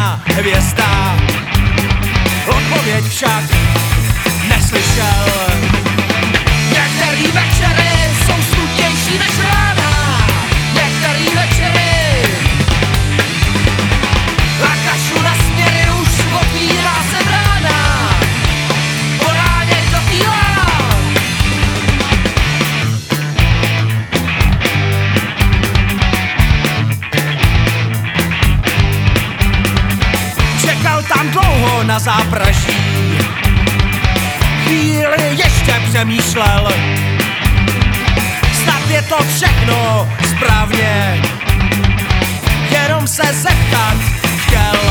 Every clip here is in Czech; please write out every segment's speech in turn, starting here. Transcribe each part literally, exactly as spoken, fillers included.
žádná hvězda. Odpověď však neslyšel. Některý večery jsou smutnější než rána. Některý večery a kašu na směry už otvírá se brána. Po ráně dopílá. Čekal tam dlouho na zápraží, chvíli ještě přemýšlel, snad je to všechno správně, jenom se zeptat chtěl.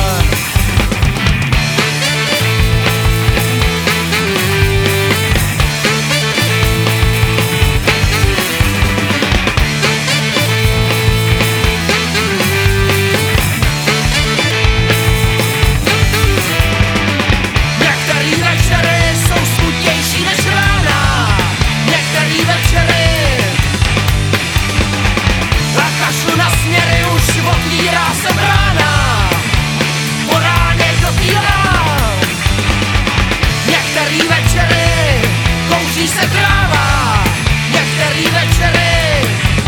Otvírá se brána, po ráně dopílá. Některý večery kouří se tráva. Některý večery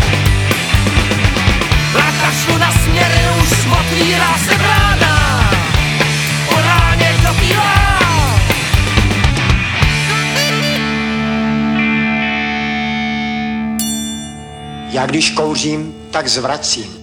a kašlu na směry už otvírá se brána, po ráně dopílá. Já když kouřím, tak zvracím.